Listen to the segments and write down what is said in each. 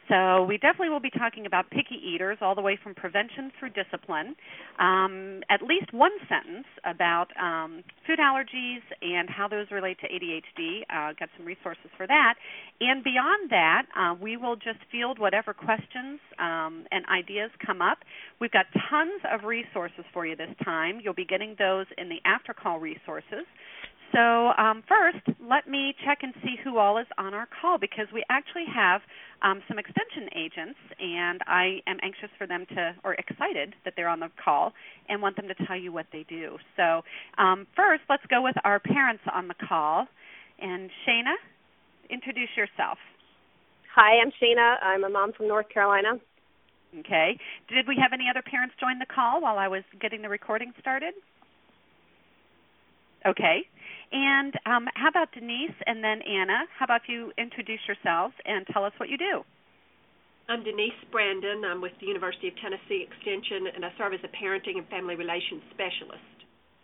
So we definitely will be talking about picky eaters all the way from prevention through discipline, at least one sentence about food allergies and how those relate to ADHD. Got some resources for that. And beyond that, we will just field whatever questions and ideas come up. We've got tons of resources for you this time. You'll be getting those in the after-call resources. So first, let me check and see who all is on our call, because we actually have some extension agents, and I am anxious for them to, or excited that they're on the call, and want them to tell you what they do. So first, let's go with our parents on the call. And Shana, introduce yourself. Hi, I'm Shana. I'm a mom from North Carolina. Okay. Did we have any other parents join the call while I was getting the recording started? Okay. And how about Denise and then Anna? How about you introduce yourselves and tell us what you do? I'm Denise Brandon. I'm with the University of Tennessee Extension, and I serve as a parenting and family relations specialist.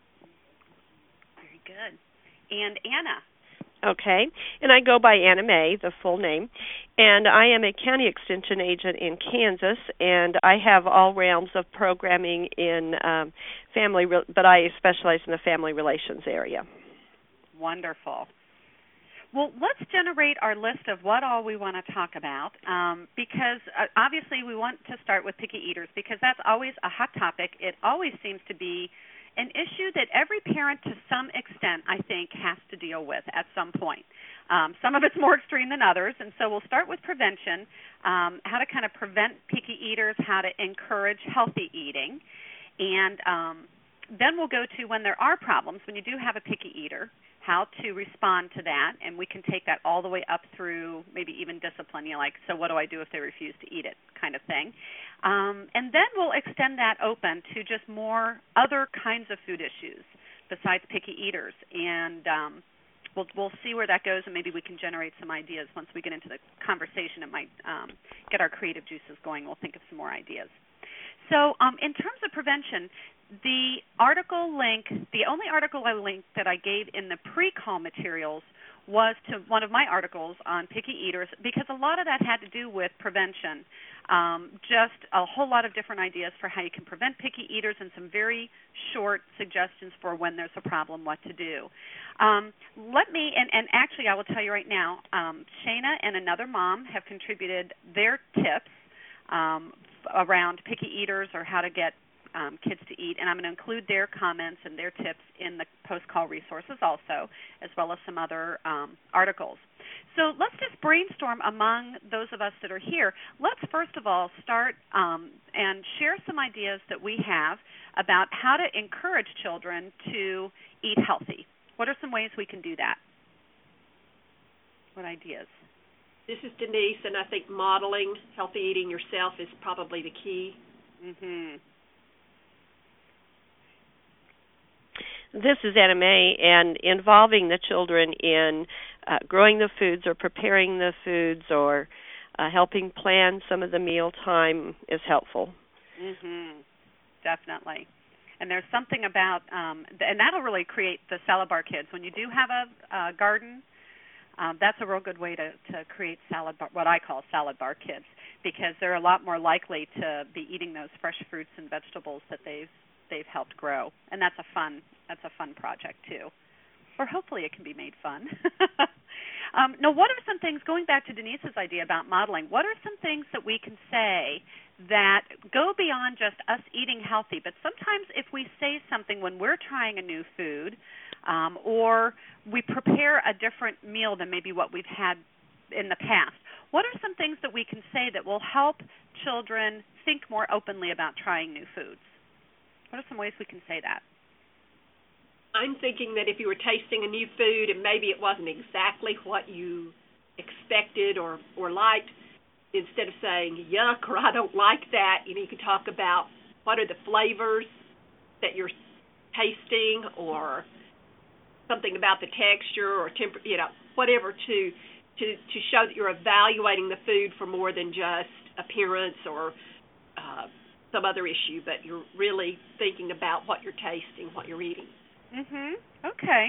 Very good. And Anna? Okay, and I go by Anna Mae, the full name, and I am a county extension agent in Kansas, and I have all realms of programming in but I specialize in the family relations area. Wonderful. Well, let's generate our list of what all we want to talk about, because obviously we want to start with picky eaters, because that's always a hot topic. It always seems to be an issue that every parent to some extent, I think, has to deal with at some point. Some of it's more extreme than others, and so we'll start with prevention, how to kind of prevent picky eaters, how to encourage healthy eating, and then we'll go to when there are problems, when you do have a picky eater, how to respond to that, and we can take that all the way up through maybe even discipline, like, so what do I do if they refuse to eat it kind of thing. And then we'll extend that open to just more other kinds of food issues besides picky eaters, and we'll see where that goes, and maybe we can generate some ideas once we get into the conversation. It might get our creative juices going. We'll think of some more ideas. So in terms of prevention, the only article I linked that I gave in the pre-call materials was to one of my articles on picky eaters, because a lot of that had to do with prevention, just a whole lot of different ideas for how you can prevent picky eaters and some very short suggestions for when there's a problem, what to do. Actually I will tell you right now, Shana and another mom have contributed their tips around picky eaters or how to get kids to eat, and I'm going to include their comments and their tips in the post-call resources also, as well as some other articles. So let's just brainstorm among those of us that are here. Let's first of all start and share some ideas that we have about how to encourage children to eat healthy. What are some ways we can do that? What ideas? This is Denise, and I think modeling healthy eating yourself is probably the key. Mm-hmm. This is Anna Mae, and involving the children in growing the foods or preparing the foods or helping plan some of the meal time is helpful. Mm-hmm. Definitely. And there's something about, and that'll really create the salad bar kids. When you do have a garden, that's a real good way to create what I call salad bar kids, because they're a lot more likely to be eating those fresh fruits and vegetables that they've helped grow, and that's a fun project too. Or hopefully it can be made fun. Now, what are some things, going back to Denise's idea about modeling, what are some things that we can say that go beyond just us eating healthy, but sometimes if we say something when we're trying a new food or we prepare a different meal than maybe what we've had in the past, what are some things that we can say that will help children think more openly about trying new foods? What are some ways we can say that? I'm thinking that if you were tasting a new food and maybe it wasn't exactly what you expected or liked, instead of saying, yuck, or I don't like that, you can talk about what are the flavors that you're tasting, or something about the texture or whatever to show that you're evaluating the food for more than just appearance or some other issue, but you're really thinking about what you're tasting, what you're eating. Mm-hmm. Okay.